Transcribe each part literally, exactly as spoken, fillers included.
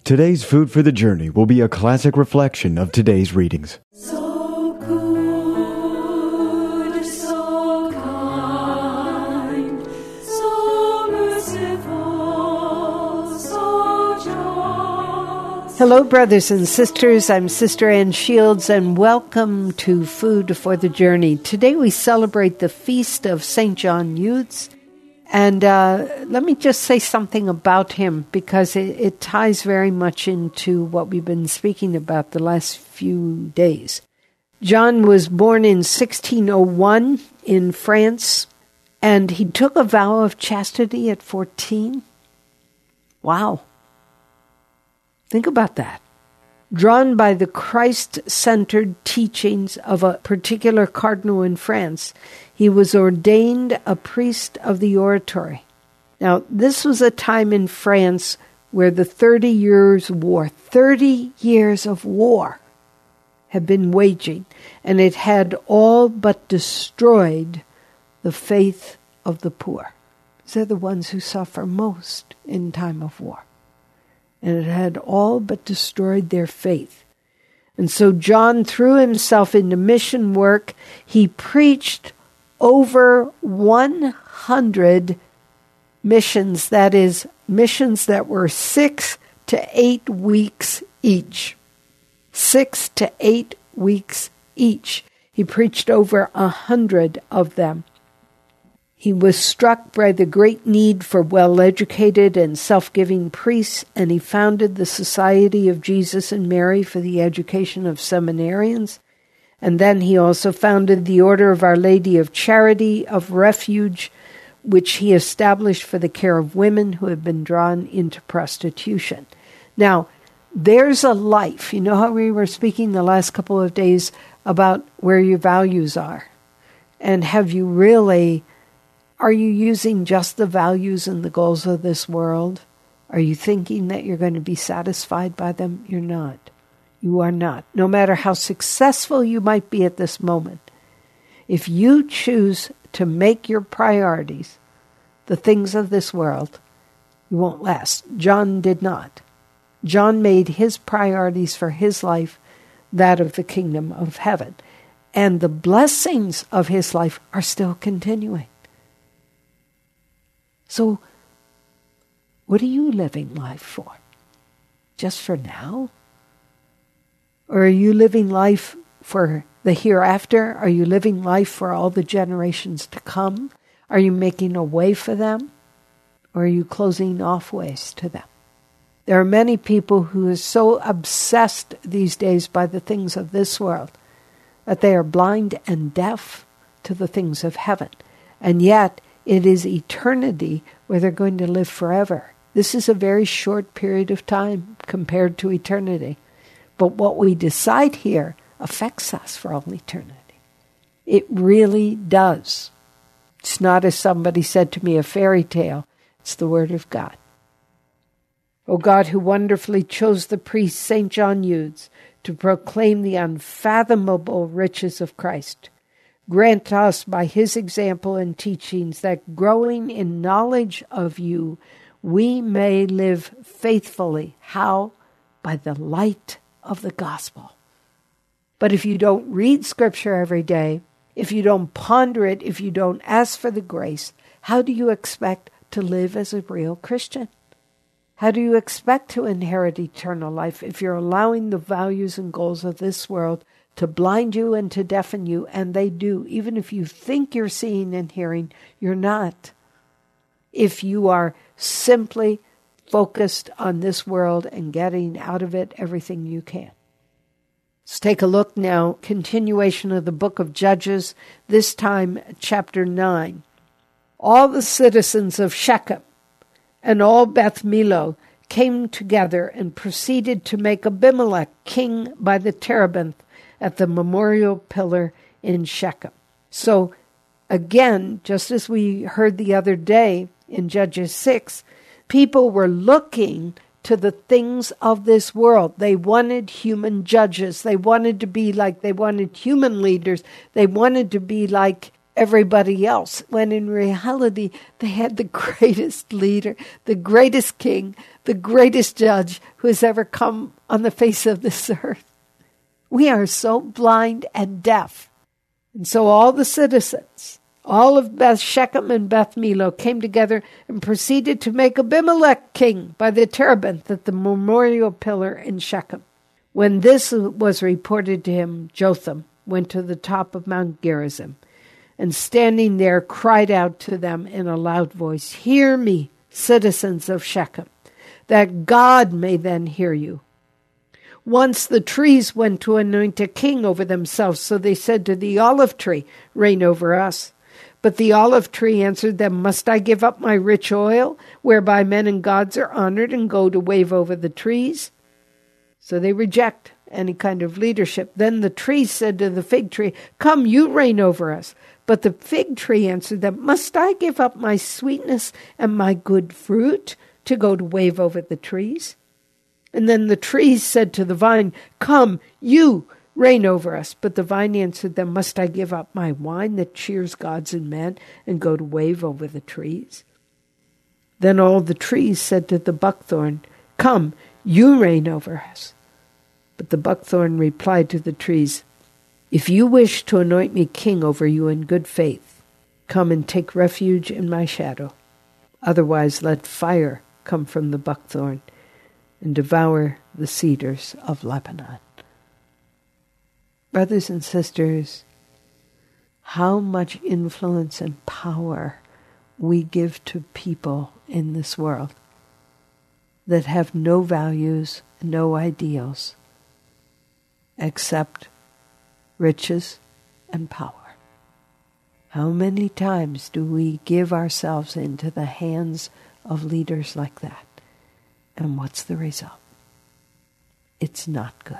Today's Food for the Journey will be a classic reflection of today's readings. So good, so kind, so merciful, so just. Hello, brothers and sisters. I'm Sister Ann Shields, and welcome to Food for the Journey. Today we celebrate the feast of Saint John Eudes. And uh, let me just say something about him, because it, it ties very much into what we've been speaking about the last few days. John was born in sixteen oh one in France, and he took a vow of chastity at fourteen. Wow. Think about that. Drawn by the Christ-centered teachings of a particular cardinal in France, he was ordained a priest of the oratory. Now, this was a time in France where the Thirty Years' War, thirty years of war, had been waging, and it had all but destroyed the faith of the poor. They're the ones who suffer most in time of war. And it had all but destroyed their faith. And so John threw himself into mission work. He preached over one hundred missions, that is, missions that were six to eight weeks each. Six to eight weeks each. He preached over a hundred of them. He was struck by the great need for well-educated and self-giving priests, and he founded the Society of Jesus and Mary for the education of seminarians. And then he also founded the Order of Our Lady of Charity of Refuge, which he established for the care of women who had been drawn into prostitution. Now, there's a life. You know how we were speaking the last couple of days about where your values are? And have you really... Are you using just the values and the goals of this world? Are you thinking that you're going to be satisfied by them? You're not. You are not. No matter how successful you might be at this moment, if you choose to make your priorities the things of this world, you won't last. John did not. John made his priorities for his life that of the kingdom of heaven. And the blessings of his life are still continuing. So, what are you living life for? Just for now? Or are you living life for the hereafter? Are you living life for all the generations to come? Are you making a way for them? Or are you closing off ways to them? There are many people who are so obsessed these days by the things of this world that they are blind and deaf to the things of heaven. And yet, it is eternity where they're going to live forever. This is a very short period of time compared to eternity. But what we decide here affects us for all eternity. It really does. It's not, as somebody said to me, a fairy tale. It's the Word of God. O God, who wonderfully chose the priest Saint John Eudes to proclaim the unfathomable riches of Christ, grant us by his example and teachings that growing in knowledge of you, we may live faithfully. How? By the light of the gospel. But if you don't read Scripture every day, if you don't ponder it, if you don't ask for the grace, how do you expect to live as a real Christian? How do you expect to inherit eternal life if you're allowing the values and goals of this world to blind you and to deafen you? And they do. Even if you think you're seeing and hearing, you're not. If you are simply focused on this world and getting out of it everything you can. Let's take a look now. Continuation of the book of Judges, this time chapter nine. All the citizens of Shechem and all Beth Millo came together and proceeded to make Abimelech king by the terebinth at the memorial pillar in Shechem. So again, just as we heard the other day in Judges six, people were looking to the things of this world. They wanted human judges. They wanted to be like, they wanted human leaders. They wanted to be like everybody else, when in reality they had the greatest leader, the greatest king, the greatest judge who has ever come on the face of this earth. We are so blind and deaf. And so all the citizens, all of Beth Shechem and Beth Millo came together and proceeded to make Abimelech king by the terebinth at the memorial pillar in Shechem. When this was reported to him, Jotham went to the top of Mount Gerizim, and standing there cried out to them in a loud voice, "Hear me, citizens of Shechem, that God may then hear you." Once the trees went to anoint a king over themselves, so they said to the olive tree, "Reign over us." But the olive tree answered them, "Must I give up my rich oil, whereby men and gods are honored, and go to wave over the trees?" So they reject any kind of leadership. Then the tree said to the fig tree, "Come, you reign over us." But the fig tree answered them, "Must I give up my sweetness and my good fruit to go to wave over the trees?" And then the trees said to the vine, "Come, you reign over us." But the vine answered them, "Must I give up my wine that cheers gods and men and go to wave over the trees?" Then all the trees said to the buckthorn, "Come, you reign over us." But the buckthorn replied to the trees, "If you wish to anoint me king over you in good faith, come and take refuge in my shadow. Otherwise let fire come from the buckthorn and devour the cedars of Lebanon." Brothers and sisters, how much influence and power we give to people in this world that have no values, no ideals, except riches and power. How many times do we give ourselves into the hands of leaders like that? And what's the result? It's not good.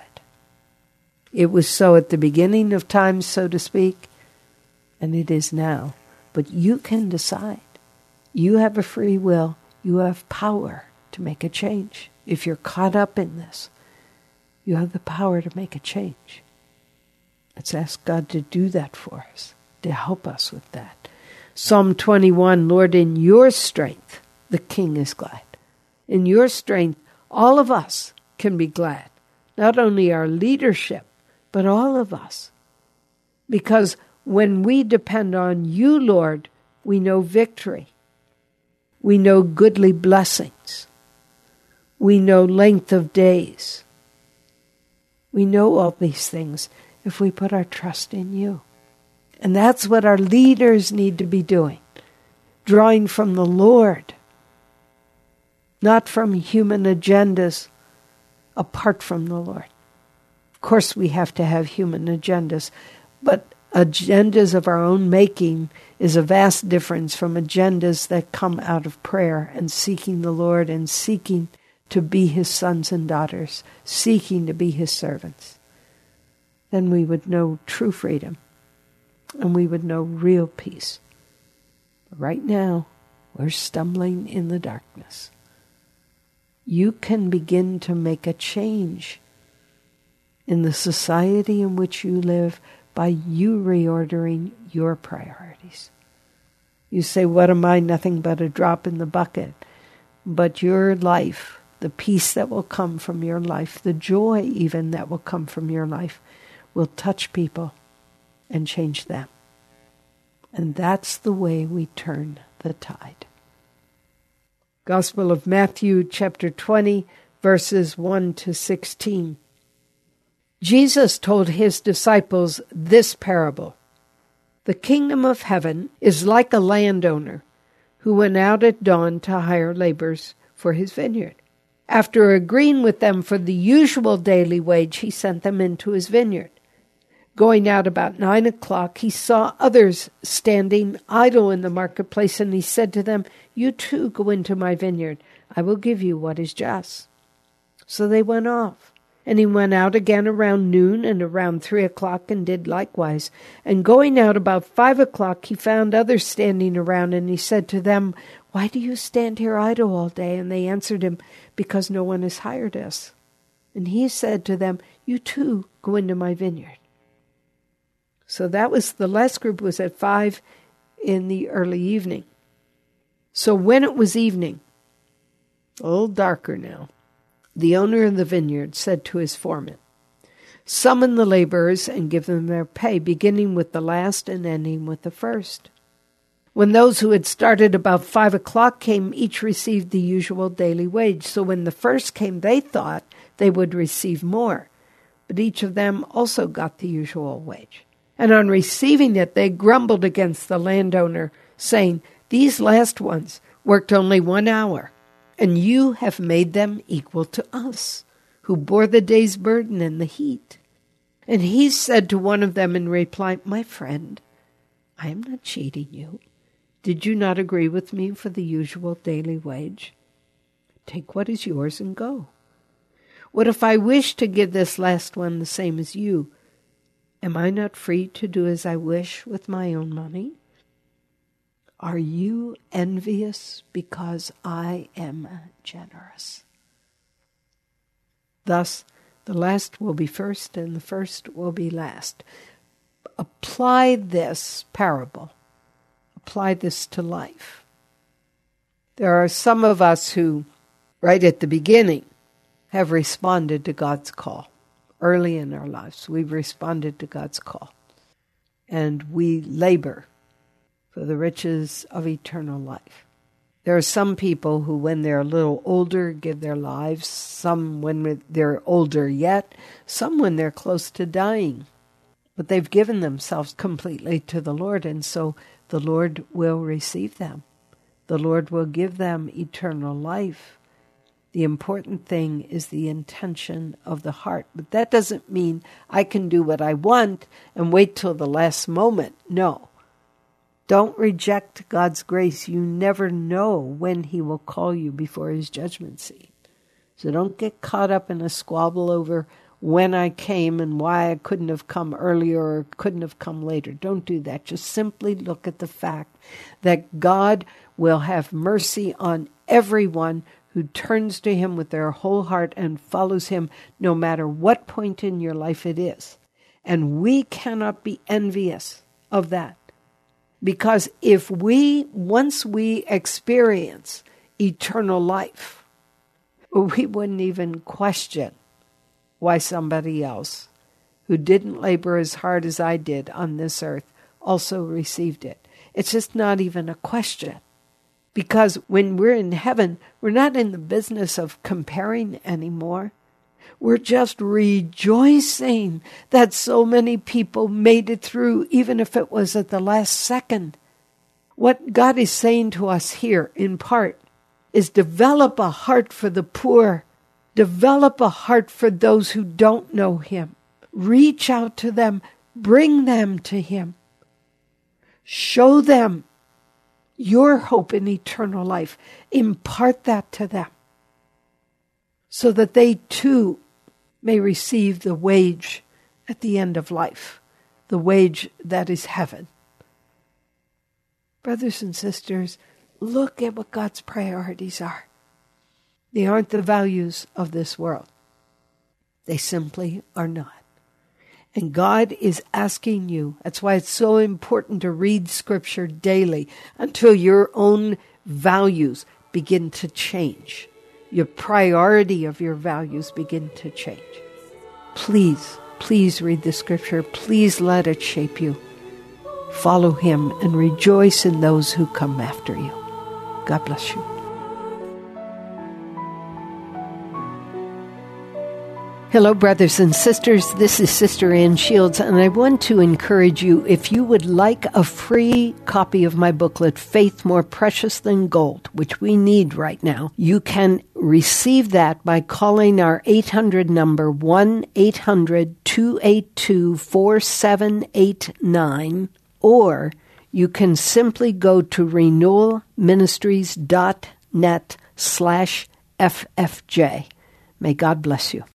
It was so at the beginning of time, so to speak, and it is now. But you can decide. You have a free will. You have power to make a change. If you're caught up in this, you have the power to make a change. Let's ask God to do that for us, to help us with that. Psalm twenty-one, Lord, in your strength, the king is glad. In your strength, all of us can be glad. Not only our leadership, but all of us. Because when we depend on you, Lord, we know victory. We know goodly blessings. We know length of days. We know all these things if we put our trust in you. And that's what our leaders need to be doing, drawing from the Lord, not from human agendas apart from the Lord. Of course, we have to have human agendas, but agendas of our own making is a vast difference from agendas that come out of prayer and seeking the Lord and seeking to be his sons and daughters, seeking to be his servants. Then we would know true freedom and we would know real peace. But right now, we're stumbling in the darkness. You can begin to make a change in the society in which you live by you reordering your priorities. You say, what am I? Nothing but a drop in the bucket. But your life, the peace that will come from your life, the joy even that will come from your life, will touch people and change them. And that's the way we turn the tide. Gospel of Matthew, chapter twenty, verses one to sixteen. Jesus told his disciples this parable. The kingdom of heaven is like a landowner who went out at dawn to hire laborers for his vineyard. After agreeing with them for the usual daily wage, he sent them into his vineyard. Going out about nine o'clock, he saw others standing idle in the marketplace, and he said to them, "You too go into my vineyard. I will give you what is just." So they went off. And he went out again around noon and around three o'clock and did likewise. And going out about five o'clock, he found others standing around, and he said to them, "Why do you stand here idle all day?" And they answered him, "Because no one has hired us." And he said to them, "You too go into my vineyard." So that was, the last group was at five in the early evening. So when it was evening, a little darker now, the owner of the vineyard said to his foreman, "Summon the laborers and give them their pay, beginning with the last and ending with the first." When those who had started about five o'clock came, each received the usual daily wage. So when the first came, they thought they would receive more, but each of them also got the usual wage. And on receiving it, they grumbled against the landowner, saying, "These last ones worked only one hour, and you have made them equal to us, who bore the day's burden and the heat." And he said to one of them in reply, "My friend, I am not cheating you. Did you not agree with me for the usual daily wage? Take what is yours and go. What if I wish to give this last one the same as you? Am I not free to do as I wish with my own money? Are you envious because I am generous?" Thus, the last will be first and the first will be last. Apply this parable. Apply this to life. There are some of us who, right at the beginning, have responded to God's call. Early in our lives, we've responded to God's call. And we labor for the riches of eternal life. There are some people who, when they're a little older, give their lives. Some when they're older yet. Some when they're close to dying. But they've given themselves completely to the Lord, and so the Lord will receive them. The Lord will give them eternal life. The important thing is the intention of the heart. But that doesn't mean I can do what I want and wait till the last moment. No. Don't reject God's grace. You never know when he will call you before his judgment seat. So don't get caught up in a squabble over when I came and why I couldn't have come earlier or couldn't have come later. Don't do that. Just simply look at the fact that God will have mercy on everyone who turns to him with their whole heart and follows him no matter what point in your life it is. And we cannot be envious of that. Because if we, once we experience eternal life, we wouldn't even question why somebody else who didn't labor as hard as I did on this earth also received it. It's just not even a question. Because when we're in heaven, we're not in the business of comparing anymore. We're just rejoicing that so many people made it through, even if it was at the last second. What God is saying to us here, in part, is develop a heart for the poor. Develop a heart for those who don't know him. Reach out to them. Bring them to him. Show them your hope in eternal life. Impart that to them so that they too may receive the wage at the end of life, the wage that is heaven. Brothers and sisters, look at what God's priorities are. They aren't the values of this world. They simply are not. And God is asking you, that's why it's so important to read Scripture daily until your own values begin to change. Your priority of your values begin to change. Please, please read the Scripture. Please let it shape you. Follow him and rejoice in those who come after you. God bless you. Hello, brothers and sisters. This is Sister Ann Shields, and I want to encourage you, if you would like a free copy of my booklet, Faith More Precious Than Gold, which we need right now, you can receive that by calling our eight hundred number, one eight hundred two eight two four seven eight nine, or you can simply go to renewalministries dot net slash F F J. May God bless you.